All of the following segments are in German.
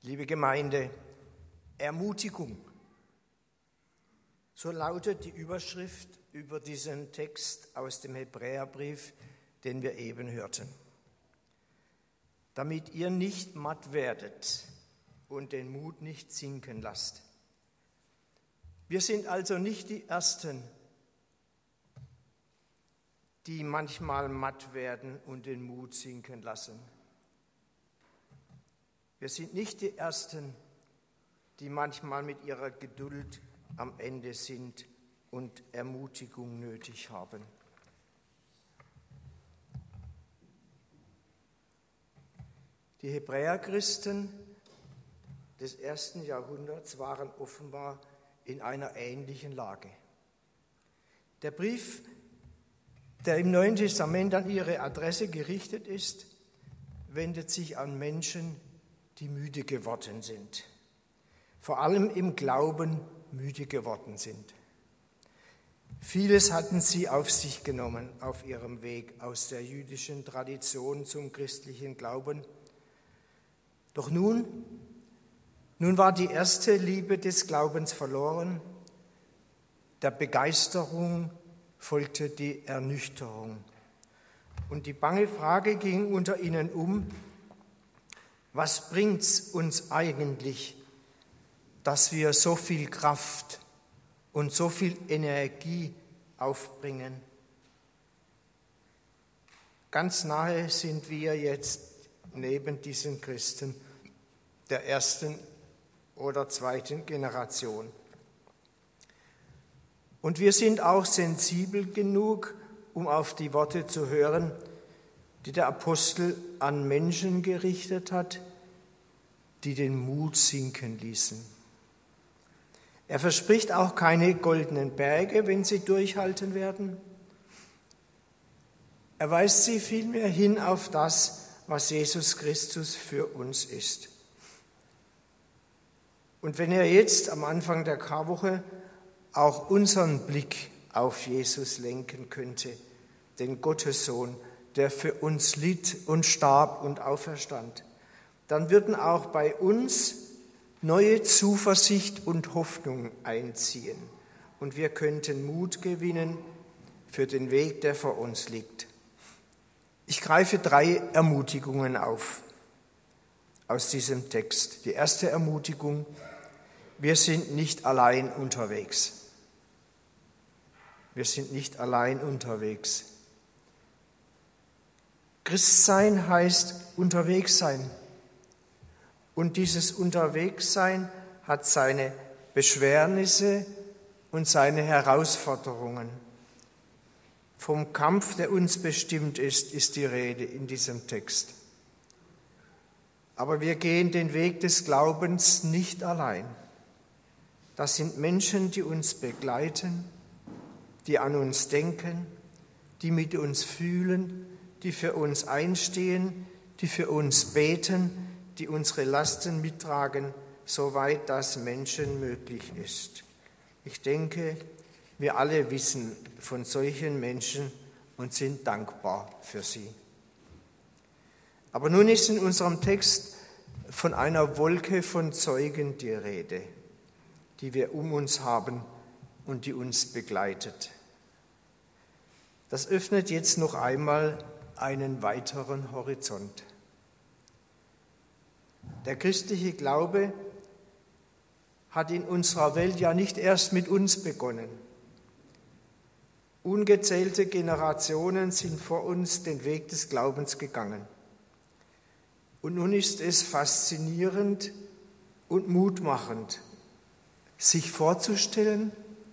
Liebe Gemeinde, Ermutigung. So lautet die Überschrift über diesen Text aus dem Hebräerbrief, den wir eben hörten. Damit ihr nicht matt werdet und den Mut nicht sinken lasst. Wir sind also nicht die Ersten, die manchmal matt werden und den Mut sinken lassen. Wir sind nicht die Ersten, die manchmal mit ihrer Geduld am Ende sind und Ermutigung nötig haben. Die Hebräerchristen des 1. Jahrhunderts waren offenbar in einer ähnlichen Lage. Der Brief, der im Neuen Testament an ihre Adresse gerichtet ist, wendet sich an Menschen, die müde geworden sind, vor allem im Glauben müde geworden sind. Vieles hatten sie auf sich genommen auf ihrem Weg aus der jüdischen Tradition zum christlichen Glauben. Doch nun war die erste Liebe des Glaubens verloren, der Begeisterung folgte die Ernüchterung. Und die bange Frage ging unter ihnen um: Was bringt's uns eigentlich, dass wir so viel Kraft und so viel Energie aufbringen? Ganz nahe sind wir jetzt neben diesen Christen der ersten oder zweiten Generation. Und wir sind auch sensibel genug, um auf die Worte zu hören, die der Apostel an Menschen gerichtet hat, die den Mut sinken ließen. Er verspricht auch keine goldenen Berge, wenn sie durchhalten werden. Er weist sie vielmehr hin auf das, was Jesus Christus für uns ist. Und wenn er jetzt am Anfang der Karwoche auch unseren Blick auf Jesus lenken könnte, den Gottessohn, der für uns litt und starb und auferstand, dann würden auch bei uns neue Zuversicht und Hoffnung einziehen und wir könnten Mut gewinnen für den Weg, der vor uns liegt. Ich greife 3 Ermutigungen auf aus diesem Text. Die erste Ermutigung: Wir sind nicht allein unterwegs. Wir sind nicht allein unterwegs. Christsein heißt unterwegs sein. Und dieses Unterwegssein hat seine Beschwernisse und seine Herausforderungen. Vom Kampf, der uns bestimmt ist die Rede in diesem Text. Aber wir gehen den Weg des Glaubens nicht allein. Das sind Menschen, die uns begleiten, die an uns denken, die mit uns fühlen, die für uns einstehen, die für uns beten, die unsere Lasten mittragen, soweit das Menschen möglich ist. Ich denke, wir alle wissen von solchen Menschen und sind dankbar für sie. Aber nun ist in unserem Text von einer Wolke von Zeugen die Rede, die wir um uns haben und die uns begleitet. Das öffnet jetzt noch einmal einen weiteren Horizont. Der christliche Glaube hat in unserer Welt ja nicht erst mit uns begonnen. Ungezählte Generationen sind vor uns den Weg des Glaubens gegangen. Und nun ist es faszinierend und mutmachend, sich vorzustellen,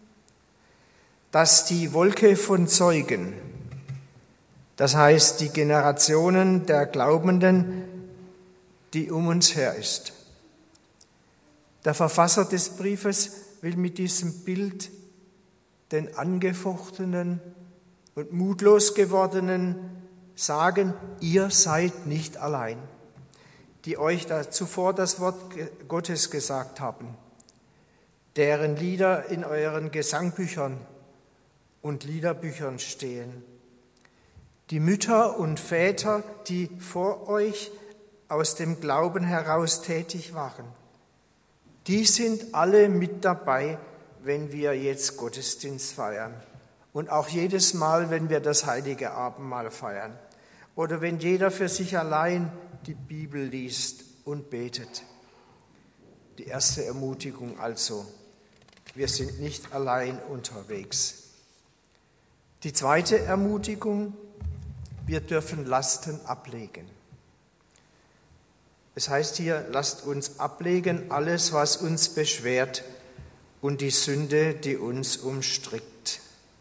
dass die Wolke von Zeugen, das heißt die Generationen der Glaubenden, die um uns her ist. Der Verfasser des Briefes will mit diesem Bild den Angefochtenen und mutlos gewordenen sagen: Ihr seid nicht allein, die euch zuvor das Wort Gottes gesagt haben, deren Lieder in euren Gesangbüchern und Liederbüchern stehen. Die Mütter und Väter, die vor euch aus dem Glauben heraus tätig waren. Die sind alle mit dabei, wenn wir jetzt Gottesdienst feiern und auch jedes Mal, wenn wir das heilige Abendmahl feiern oder wenn jeder für sich allein die Bibel liest und betet. Die erste Ermutigung also: Wir sind nicht allein unterwegs. Die zweite Ermutigung: Wir dürfen Lasten ablegen. Es heißt hier, lasst uns ablegen alles, was uns beschwert und die Sünde, die uns umstrickt.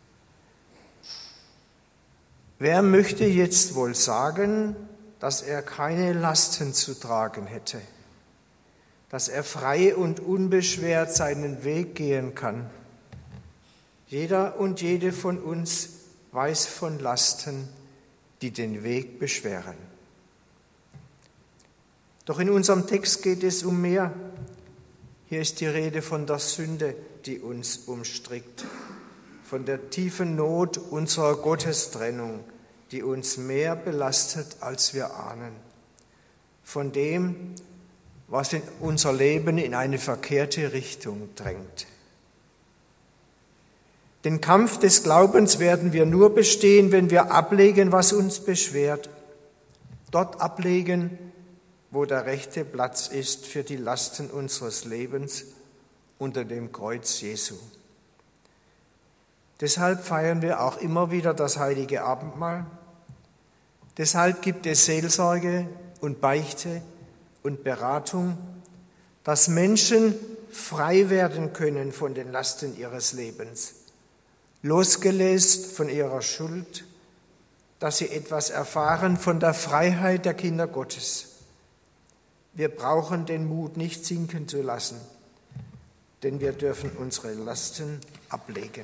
Wer möchte jetzt wohl sagen, dass er keine Lasten zu tragen hätte, dass er frei und unbeschwert seinen Weg gehen kann? Jeder und jede von uns weiß von Lasten, die den Weg beschweren. Doch in unserem Text geht es um mehr. Hier ist die Rede von der Sünde, die uns umstrickt, von der tiefen Not unserer Gottestrennung, die uns mehr belastet, als wir ahnen, von dem, was in unser Leben in eine verkehrte Richtung drängt. Den Kampf des Glaubens werden wir nur bestehen, wenn wir ablegen, was uns beschwert, dort ablegen, wo der rechte Platz ist für die Lasten unseres Lebens unter dem Kreuz Jesu. Deshalb feiern wir auch immer wieder das heilige Abendmahl. Deshalb gibt es Seelsorge und Beichte und Beratung, dass Menschen frei werden können von den Lasten ihres Lebens, losgelöst von ihrer Schuld, dass sie etwas erfahren von der Freiheit der Kinder Gottes. Wir brauchen den Mut nicht sinken zu lassen, denn wir dürfen unsere Lasten ablegen.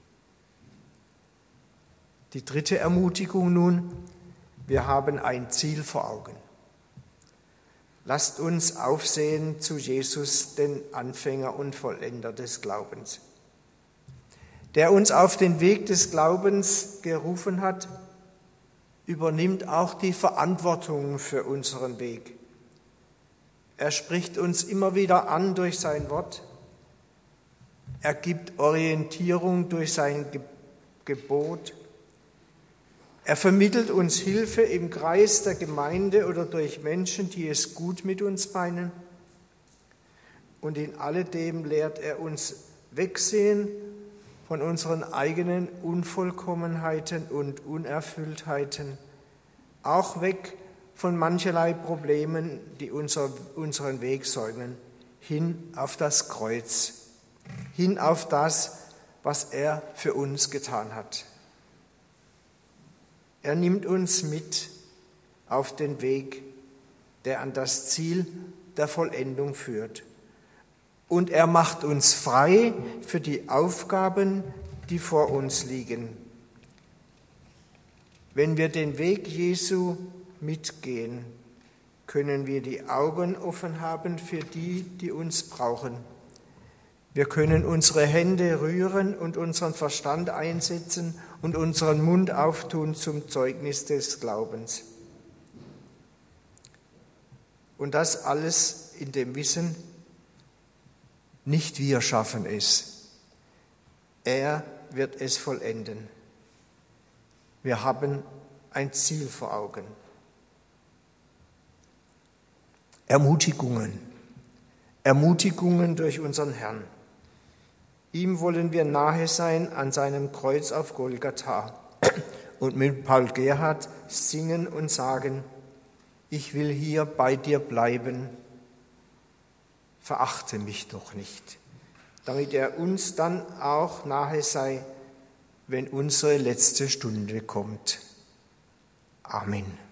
Die dritte Ermutigung nun: Wir haben ein Ziel vor Augen. Lasst uns aufsehen zu Jesus, den Anfänger und Vollender des Glaubens, der uns auf den Weg des Glaubens gerufen hat, übernimmt auch die Verantwortung für unseren Weg. Er spricht uns immer wieder an durch sein Wort. Er gibt Orientierung durch sein Gebot. Er vermittelt uns Hilfe im Kreis der Gemeinde oder durch Menschen, die es gut mit uns meinen. Und in alledem lehrt er uns wegsehen von unseren eigenen Unvollkommenheiten und Unerfülltheiten, auch weg von mancherlei Problemen, die unseren Weg säumen, hin auf das Kreuz, hin auf das, was er für uns getan hat. Er nimmt uns mit auf den Weg, der an das Ziel der Vollendung führt. Und er macht uns frei für die Aufgaben, die vor uns liegen. Wenn wir den Weg Jesu mitgehen, können wir die Augen offen haben für die, die uns brauchen. Wir können unsere Hände rühren und unseren Verstand einsetzen und unseren Mund auftun zum Zeugnis des Glaubens. Und das alles in dem Wissen, nicht wir schaffen es. Er wird es vollenden. Wir haben ein Ziel vor Augen. Ermutigungen durch unseren Herrn. Ihm wollen wir nahe sein an seinem Kreuz auf Golgatha und mit Paul Gerhardt singen und sagen: Ich will hier bei dir bleiben, verachte mich doch nicht, damit er uns dann auch nahe sei, wenn unsere letzte Stunde kommt. Amen.